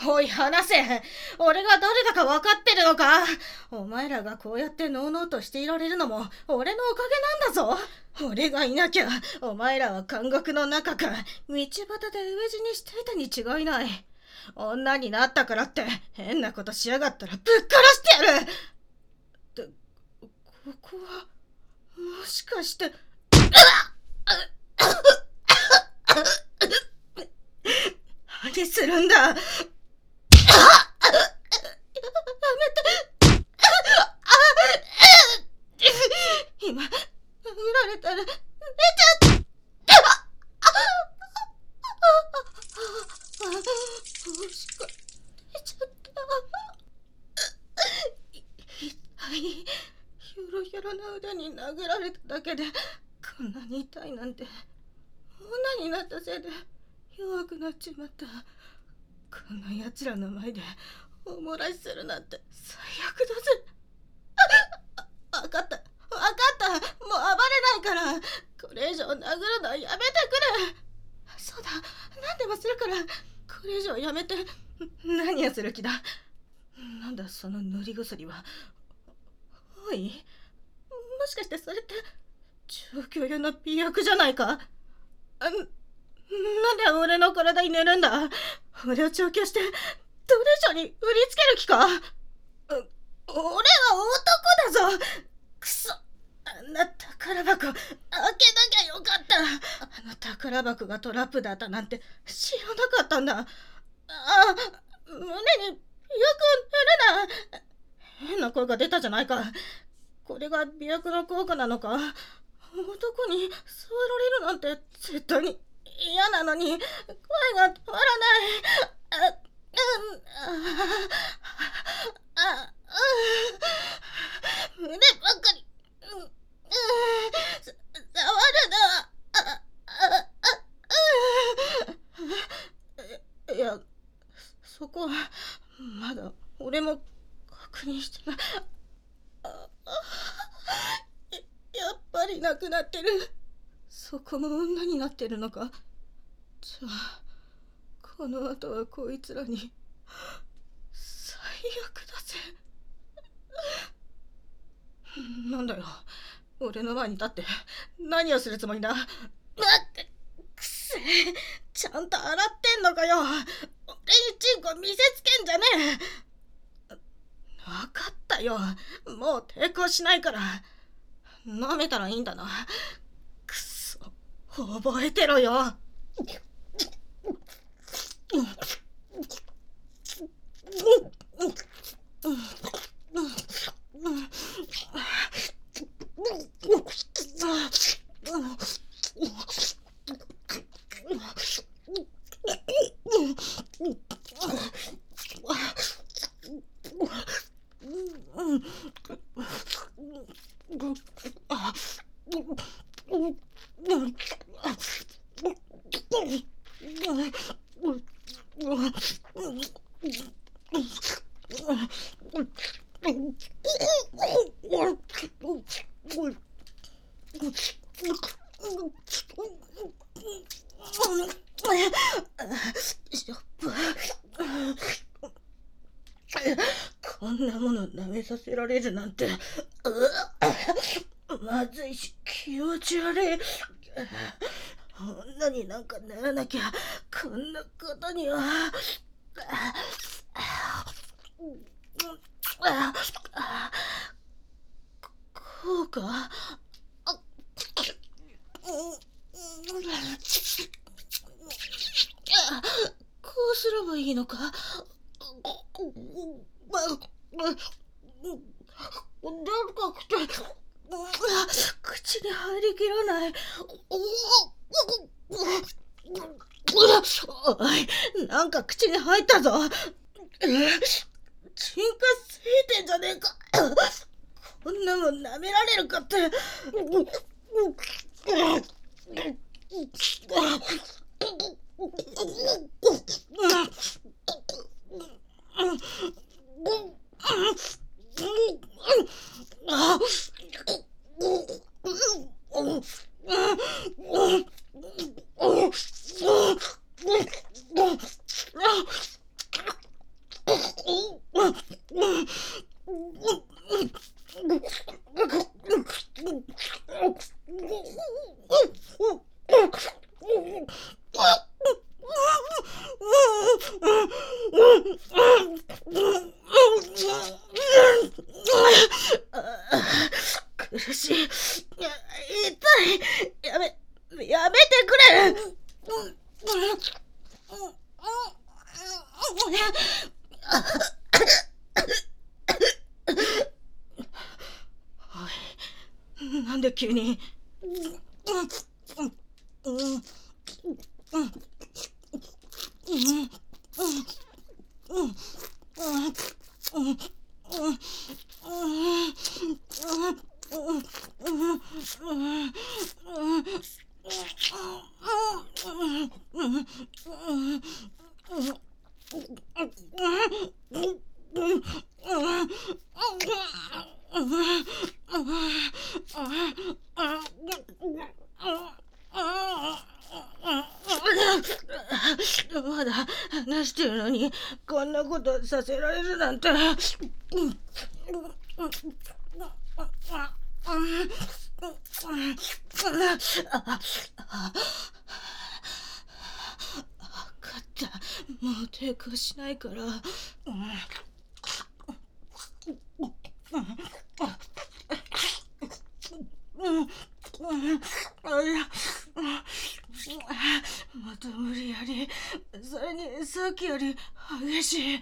おい話せ。俺が誰だか分かってるのか。お前らがこうやってのうのうとしていられるのも俺のおかげなんだぞ。俺がいなきゃお前らは監獄の中か道端で飢え死にしていたに違いない。女になったからって変なことしやがったらぶっ殺してやる。で、ここはもしかして何するんだ。やめて。今殴られたら寝ちゃった。もしか出ちゃった。痛い。ひょろひょろな腕に殴られただけでこんなに痛いなんて。女になったせいで弱くなっちまった。こんな奴らの前でおもらしするなんて最悪だぜ。わかった。もう暴れないから。これ以上殴るのはやめてくれ。そうだ、何でもするから。これ以上やめて。何をする気だ。なんだその塗り薬は。おい、もしかしてそれって調教用の美薬じゃないか。なんで俺の体に塗るんだ。俺を調教してどれ以上に売りつける気か。俺は男だぞ。くそ、あんな宝箱開けなきゃよかった。あの宝箱がトラップだったなんて知らなかったんだ。胸によく塗るな。変な声が出たじゃないか。これが美薬の効果なのか。男に座られるなんて絶対に嫌なのに声が止まらない。胸ばっかり触るな。いや、そこはまだ俺も確認してない。やっぱりなくなってる。そこも女になってるのか。じゃあこの後はこいつらに最悪だぜ。なんだよ、俺の前に立って何をするつもりだ。くせえ、ちゃんと洗ってんのかよ。俺にチンコ見せつけんじゃねえ。分かったよ、もう抵抗しないから。舐めたらいいんだな。くそ、覚えてろよ。こんなもの舐めさせられるなんてまずいし気持ち悪い。女になんかならなきゃこんなことには。こうか。こうすればいいのか。でかくて口に入りきらない。おい、なんか口に入ったぞ。チンカついてんじゃねえか。こんなもん舐められるかって。 苦しい。痛い。やめてくれ。おい、なんで急に。まだ話してるのにこんなことさせられるなんて。分かった。もう抵抗しないから。また無理やり。それにさっきより激しい。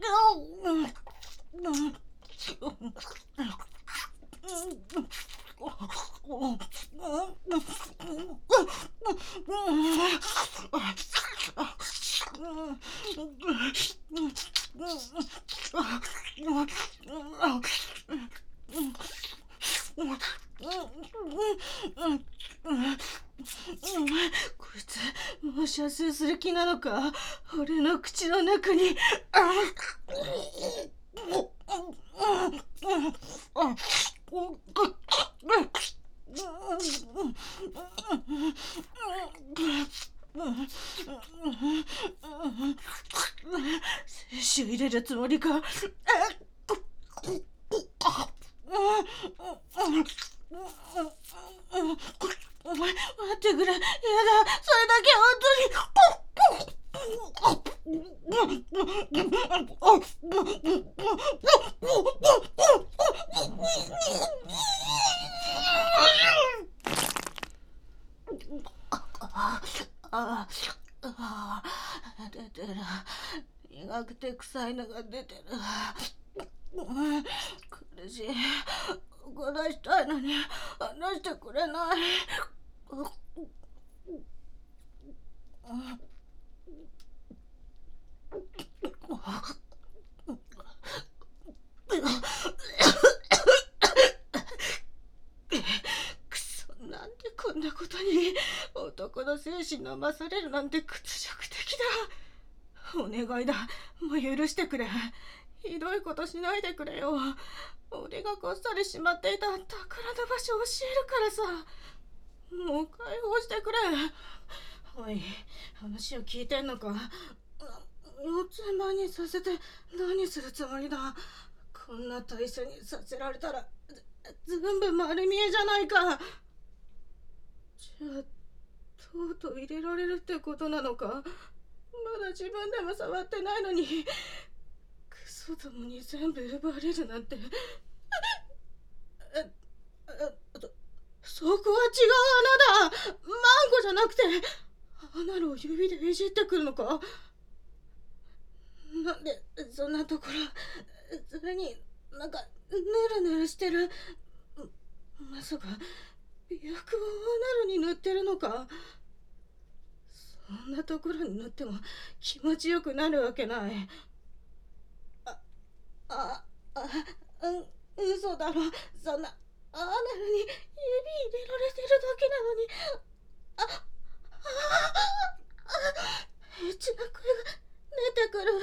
こいつもう射精する気なのか。俺の口の中に。精子を入れるつもりか。お前待ってくれ。やだ、それだけ出てる。苦くて臭いのが出てる。苦しい。話したいのに話してくれない。くそ、なんでこんなことに。男の精子飲まされるなんて屈辱的だ。お願いだ、もう許してくれ。ひどいことしないでくれよ。俺がこっそりしまっていた宝の場所を教えるからさ。もう解放してくれ。おい、話を聞いてんのか。四つん這いにさせて何するつもりだ。こんな体勢にさせられたら全部丸見えじゃないか。じゃあとうとう入れられるってことなのか。まだ自分でも触ってないのにクソどもに全部奪われるなんて。そこは違う穴だ。マンゴじゃなくて穴を指でいじってくるのか。なんでそんなところ。それになんかぬるぬるしてる。まさか美白をアナルに塗ってるのか。そんなところに塗っても気持ちよくなるわけない。嘘だろ。そんなアナルに指入れられてるだけなのに。エッチな声が出てくる。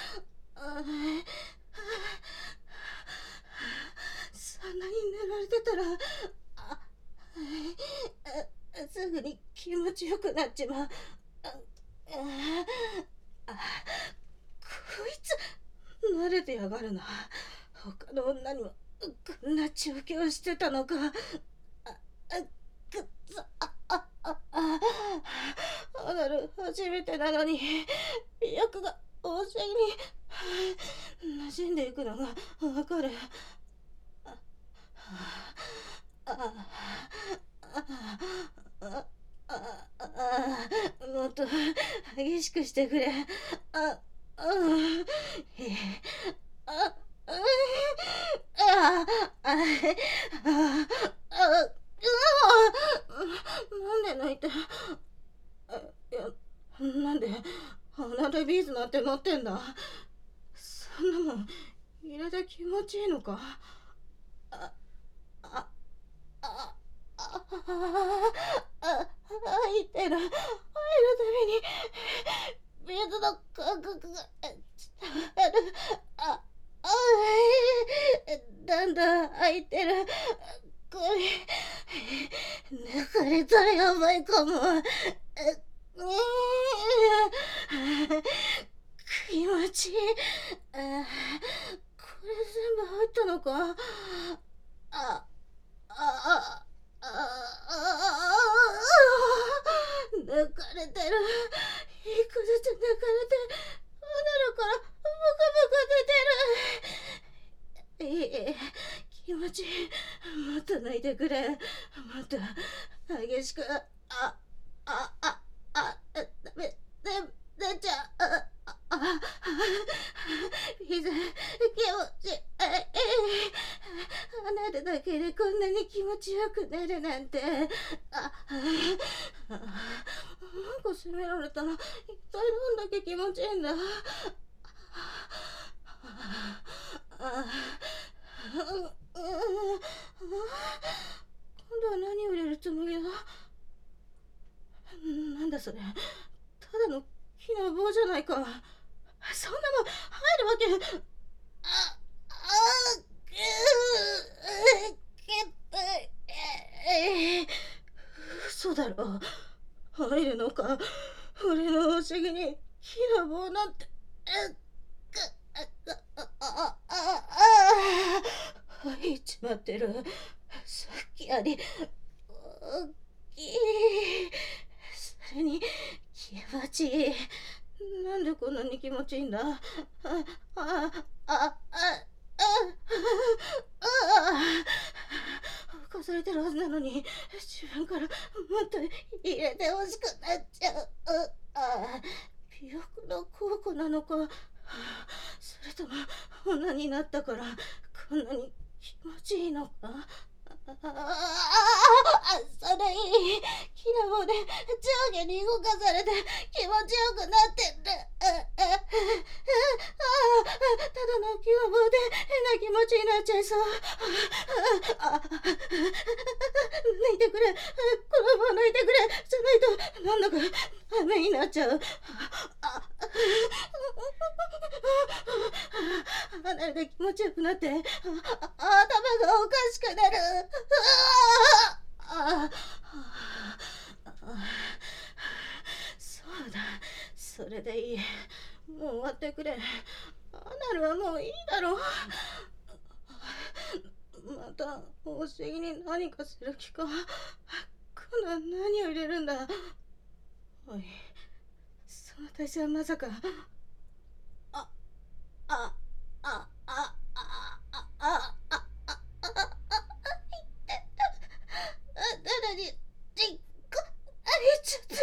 そんなに寝られてたらすぐに気持ちよくなっちまう。こいつ慣れてやがるな。 他の女にはこんな調教をしてたのか。くっそアナル初めてなのに魅力がお尻に馴染んでいくのがわかる。もっと激しくしてくれ。あああなんで泣いて。いや、なんで鼻でビーズなんて乗ってんだ。そんなもん入れて気持ちいいのか。ああああ入ってる。入るたびにビーズの感覚が伝わる。だんだん開いてる。これ抜かれたらやばいかも。気持ちいい。これ全部入ったのか。抜かれてる。一個ずつ抜かれてアナルからブカブカ出てる。気持ちいい。もっと泣いてくれ。もっと激しく。ダメ。出ちゃう。水、気持ちいい。離れだけでこんなに気持ちよくなるなんて。なんか責められたら一体どんだけ気持ちいいんだ。今度は何を入れるつもりだ。なんだそれ。ただの木の棒じゃないか。そんなもん入るわけ。嘘だろ。入るのか。俺のお尻に木の棒なんて。入っちまってる。さっきより大きい。それに気持ちいい。なんでこんなに気持ちいいんだ。犯されてるはずなのに自分からもっと入れてほしくなっちゃう。美容の効果なのか、それとも女になったからこんなに気持ちいいのか。それいい。木の棒で上下に動かされて気持ちよくなってる。ただの木の棒で変な気持ちになっちゃいそう。抜いてくれ。この棒抜いてくれ。じゃないとなんだかダメになっちゃう。離れて気持ちよくなって頭がおかしくなる。そうだ、それでいい。もう終わってくれ。アナルはもういいだろう。またお尻に何かする気か。今度は何を入れるんだ。おい、その体勢はまさか。なのにちっこあれちゃってる。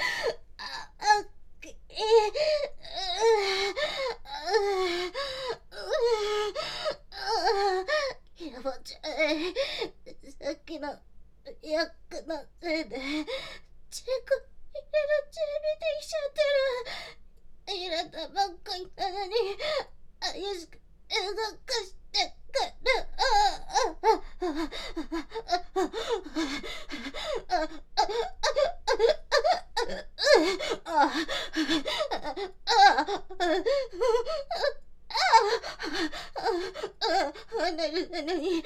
気持ちいい。さっきのヤックのせいでチェック入れる準備できちゃってる。入れたばっかりなのに激しく動かしてくる。離れるのに気持ちいい。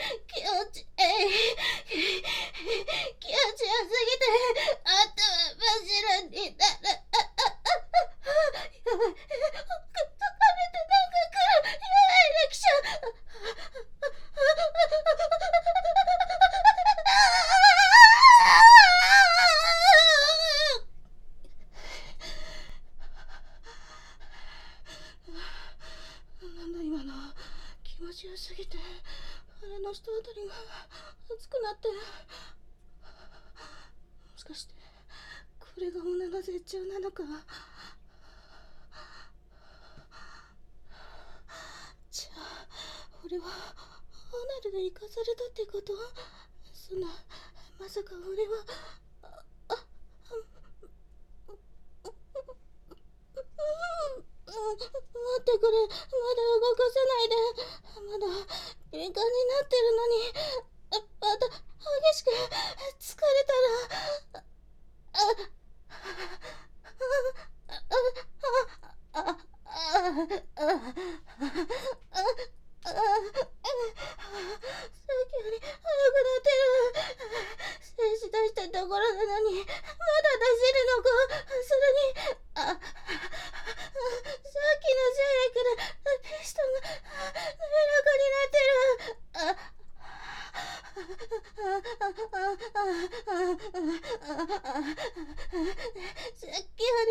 気持ちよすぎて頭真っ白になる。やばい。疲れてなんか来る。やばい、来ちゃう。 強すぎて腹の下あたりが熱くなって、もしかしてこれが女の絶頂なのか。じゃあ俺はアナルで生かされたってこと？そんな、まさか俺は待ってくれ、まだ動かさないで。まだ敏感になってるのに、また激しく疲れたら、さっきより早くなってる。静止出したところなのにまだ出せるのか。それにさっきの精液でピストンが滑らかになってる。さっきより奥に当たってる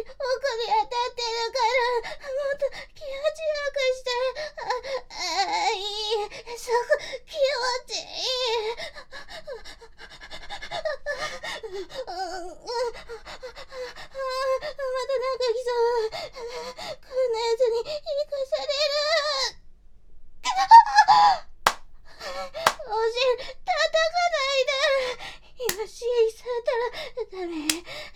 から、もっと気持ちよくして。いい、そこ気持ちいい。またなんか来そう。こんなやつに生かされる。お尻叩かないで。今シーされたらダメ。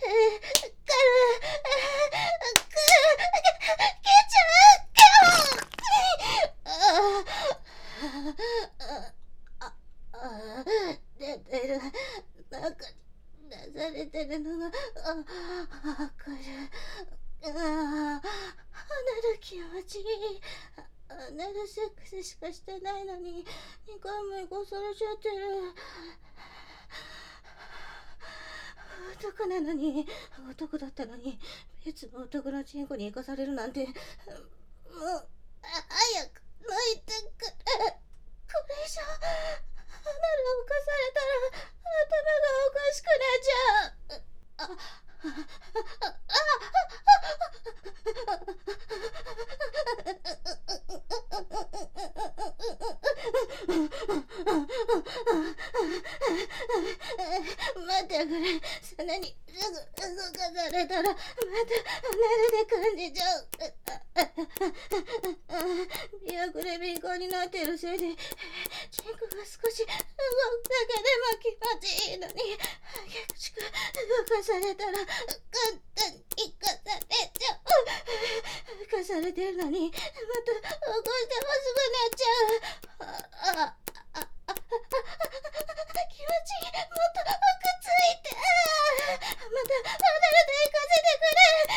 出てる。中に出されてるのがわかる。離る気持ちいい。離るセックスしかしてないのに2回もエゴされちゃってる。男なのに、男だったのに別の男のチンコに生かされるなんて、もう早く泣いてくれ。これ以上離るを犯されたら頭がおかしくなっちゃう。待ってくれ。そんなにすぐ動かされたらまた離れで感じちゃう。美白で敏感になっているせいでチンコが少し動くだけでも気持ちいいのに、激しく動かされたら簡単に生かされちゃう。生かされてるのにまた起こしてもすぐなっちゃう。気持ちいい。もっとくっついて。また離れて行かせてくれ。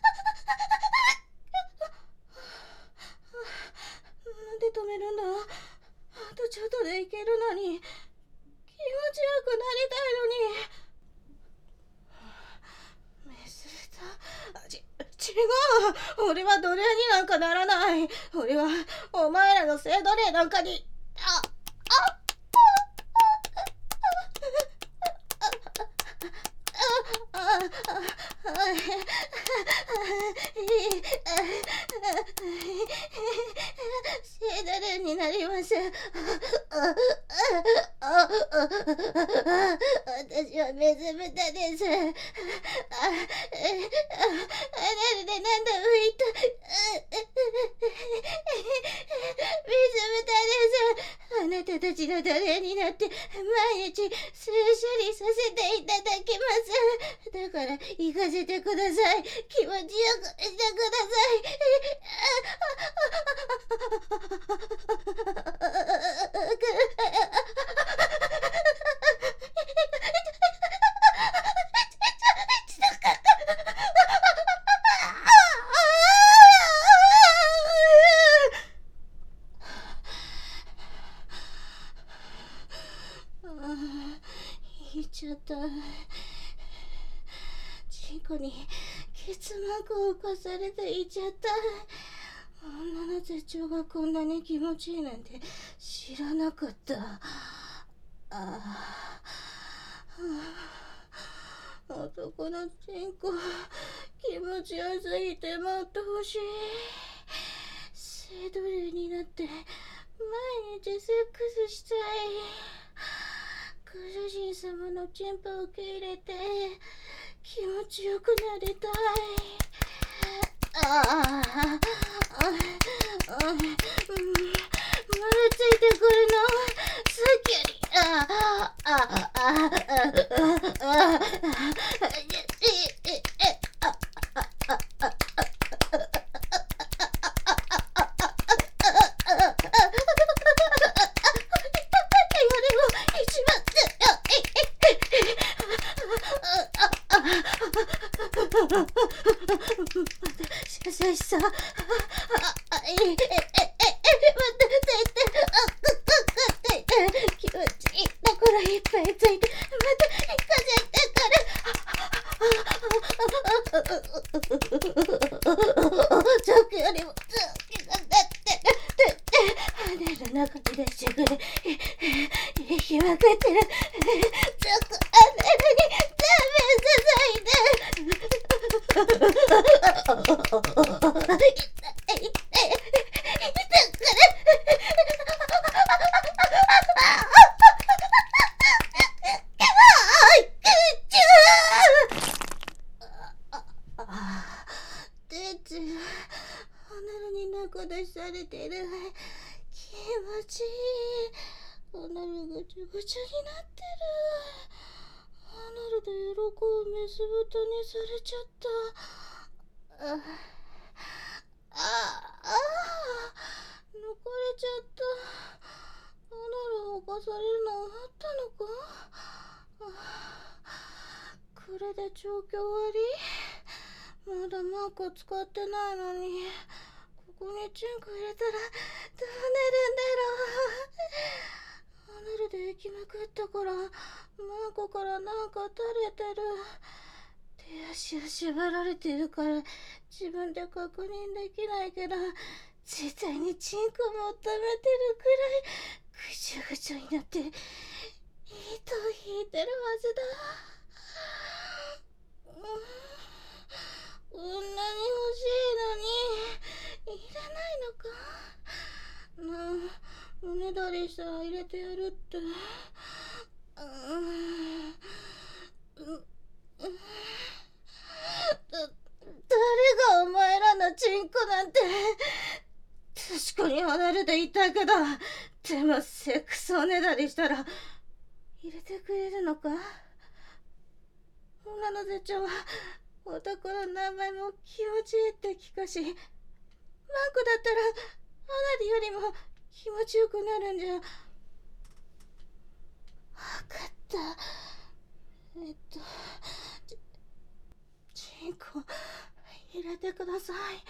なんで止めるんだ。あとちょっとでいけるのに。気持ちよくなりたいのに。メス違う。俺は奴隷になんかならない。俺はお前らの性奴隷なんかに。性奴隷になります。私はメス豚です。でなんだ浮いた。メス豚です。あなたたちの奴隷になって毎日数処理させていただきます。だから行かせてください。気持ちよくしてください。言っちゃった。チンコにケツマークを浮かされて言っちゃった。女の絶頂がこんなに気持ちいいなんて知らなかった。男のチンコ気持ちよすぎてもっと欲しい。性奴隷になって毎日セックスしたい。ご主人様のチンポを受け入れて気持ちよくなりたい。ああ、まだついてくるのさっきより。優しさ、またついて、気持ちいいところいっぱいついて、また行かせてさっきよりも気が立ってる。羽の中に出してくれ。ひまくってる。出されてる。気持ちいい。アナルぐちゃぐちゃになってる。アナルで喜ぶメス豚にされちゃった。残れちゃった。アナルを犯されるのあったのか。これで調教終わり？まだマーク使ってないのに。ここにチンコ入れたらどうなるんだろう。アナルで行きまくったからマーコからなんか垂れてる。手足を縛られてるから自分で確認できないけど絶対にチンコも温めてるくらいぐちゃぐちゃになって糸を引いてるはずだ。こんなに欲しいのにいらないのか。胸だりしたら入れてやるって。誰がお前らのチンコなんて。確かに離れていたけど、でもセックスおねだりしたら入れてくれるのか。女の絶頂は男の名前も気持ちいいって聞かし、マンコだったらアナルよりも気持ちよくなるんじゃ。わかった。チンコ入れてください。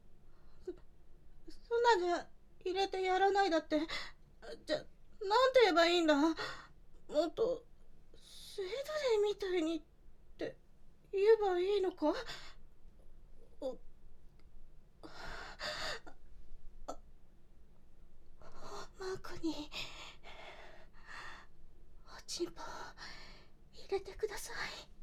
そんなんじゃ入れてやらないだって。じゃ、なんて言えばいいんだ。もっとスウェードデンみたいにって言えばいいのか。マークにおちんぽ入れてください。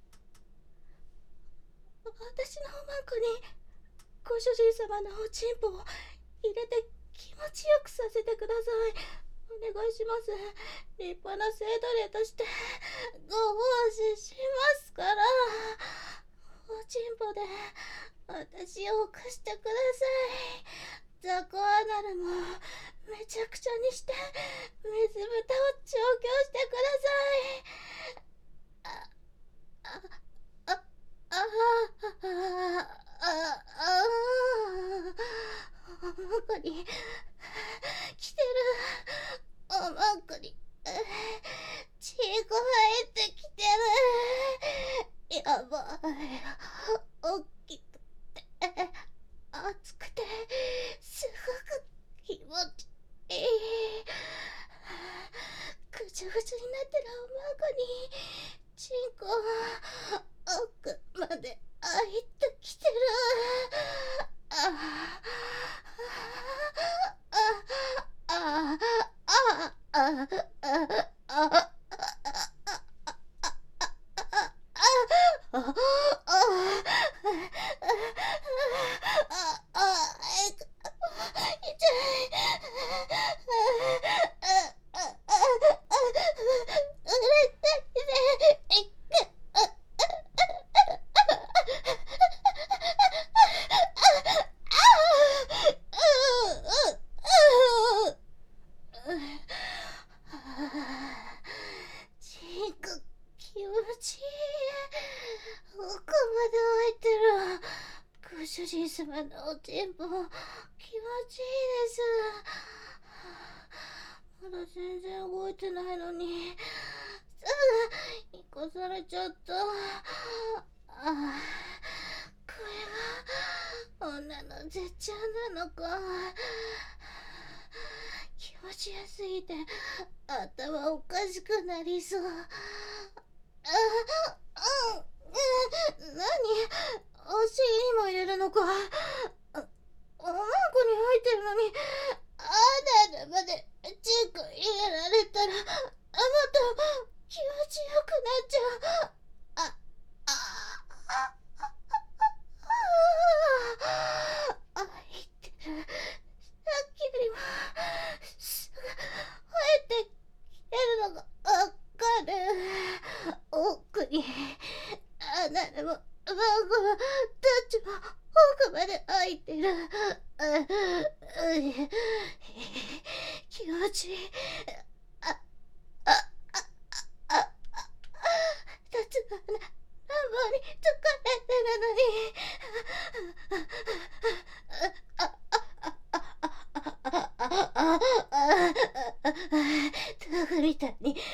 私のマークにご主人様のおちんぽを入れて気持ちよくさせてください。お願いします。立派な生徒例としてご奉仕しますから。おちんぽで私を起こしてください。雑魚アナルもめちゃくちゃにして水豚を調教してください。マークに来てる。マークに血が入ってきてる。やばい。大きくて熱くてすごく気持ちいい。ぐちゃぐちゃになってるマークにチンコ奥まで入ってきてる。痛い。 様のおちんぽ気持ちいいです。まだ全然動いてないのにすぐ生かされちゃった。これが女の絶頂なのか。気持ちよすぎて頭おかしくなりそう。何、お尻にも入れるのか。おまんこに入ってるのにあなたまでチンコ入れられたらもっと気持ちよくなっちゃう。入ってる。さっきよりもすぐ生えてきてるのがわかる。奥に穴でもどっちも奥まで開いてる。気持ちいい。立つが乱暴に疲れてるのにトグみたいに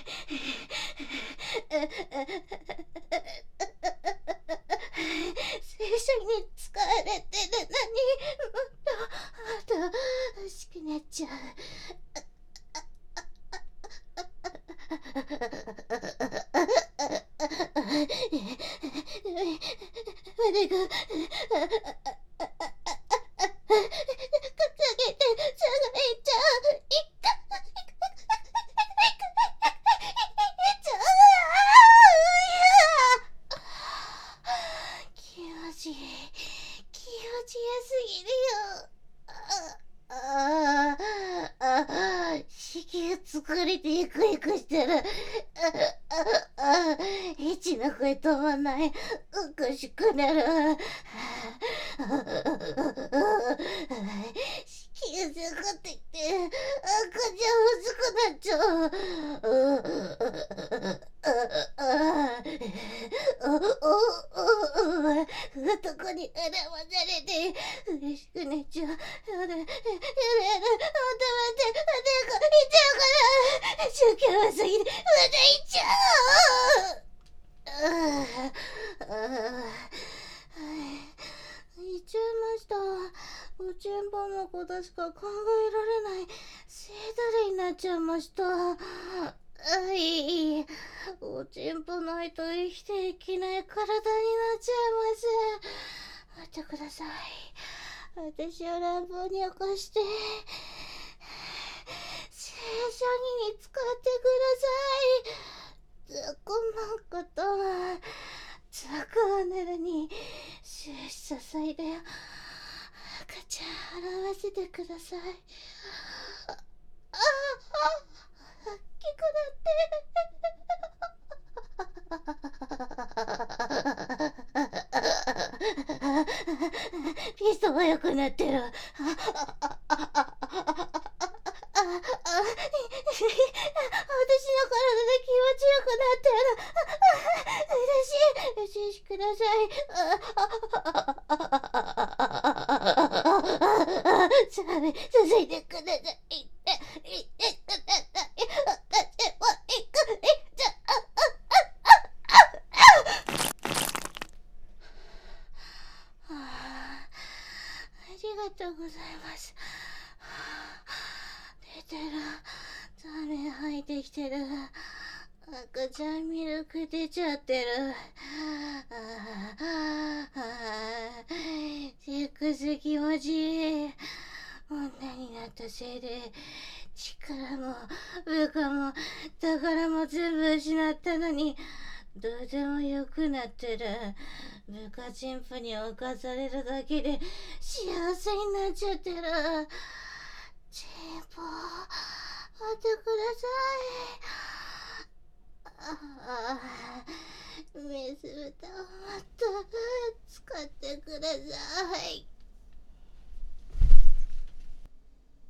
正社に使われてるのにもっと欲しくなっちゃう。胸が気持ちいい。気持ちよすぎるよ。子宮疲れてイクイクしてる。エチの声止まんない。おかしくなる。子宮下がってきて赤ちゃん薄くなっちゃう。男に絡まされて嬉しくなっちゃう。やだやだやだ、待って待って、いっちゃうから。宗教はすぎてまたいっちゃう。言っちゃいました。おちんぽのことしか考えられない性だれになっちゃいました。おちんぽないと生きていけない体になっちゃいます。待ってください。私を乱暴に起こして正社に使ってください。ザコマンコとザコアナルに終始支いで赤ちゃん洗わせてください。大きくなってピストが良くなってる。私の体で気持ちよくなってる。嬉しいください。続いてください。私も行く。ありがとうございます。出てる。ダメ吐いてきてる。赤ちゃんミルク出ちゃってる。セックス気持ちいい。女になったせいで力も部下も宝も全部失ったのにどうでもよくなってる。部下チンプに侵されるだけで幸せになっちゃってる。チンポ待ってください。メス豚をもっと使ってください。